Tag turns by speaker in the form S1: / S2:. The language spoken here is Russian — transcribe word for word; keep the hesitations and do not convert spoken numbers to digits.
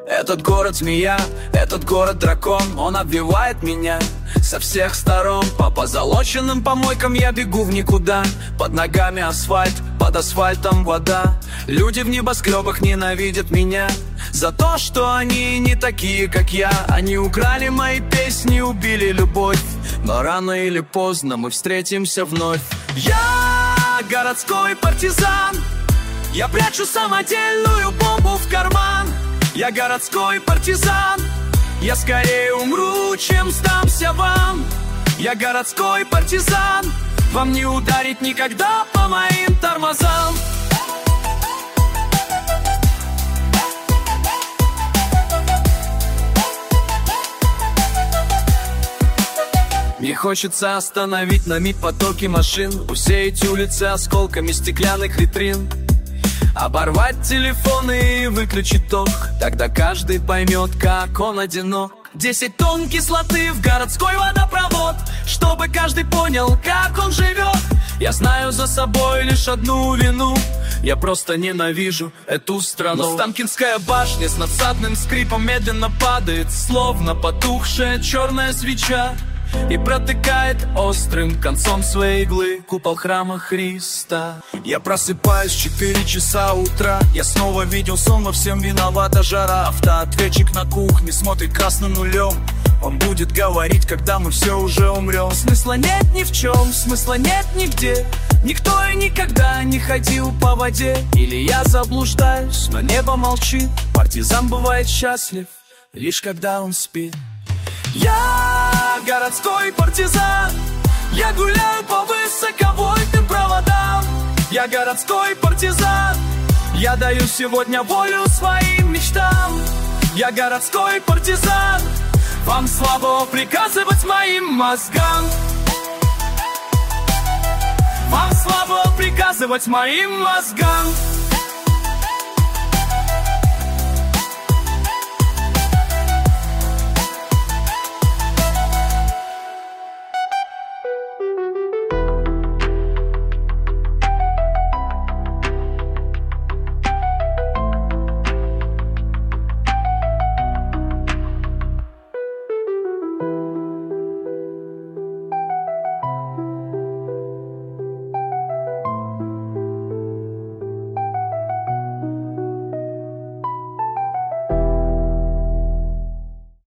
S1: Этот город змея, этот город дракон, он обвивает меня со всех сторон. По позолоченным помойкам я бегу в никуда. Под ногами асфальт, под асфальтом вода. Люди в небоскребах ненавидят меня за то, что они не такие, как я. Они украли мои песни, убили любовь, но рано или поздно мы встретимся вновь. Я городской партизан, я прячу самодельную бомбу в карман. Я городской партизан, я скорее умру, чем сдамся вам. Я городской партизан, вам не ударить никогда по моим тормозам. Мне хочется остановить на миг потоки машин, усеять улицы осколками стеклянных витрин, оборвать телефоны и выключить ток. Тогда каждый поймет, как он одинок. Десять тонн кислоты в городской водопровод, чтобы каждый понял, как он живет. Я знаю за собой лишь одну вину: я просто ненавижу эту страну. Но Останкинская башня с надсадным скрипом медленно падает, словно потухшая черная свеча, и протыкает острым концом своей иглы купол храма Христа. Я просыпаюсь в четыре часа утра. Я снова видел сон, во всем виновата жара. Автоответчик на кухне смотрит красным нулем. Он будет говорить, когда мы все уже умрем. Смысла нет ни в чем, смысла нет нигде. Никто и никогда не ходил по воде. Или я заблуждаюсь, но небо молчит. Партизан бывает счастлив, лишь когда он спит. Я городской партизан, я гуляю по высоковольтным проводам. Я городской партизан, я даю сегодня волю своим мечтам. Я городской партизан, вам слабо приказывать моим мозгам. Вам слабо приказывать моим мозгам.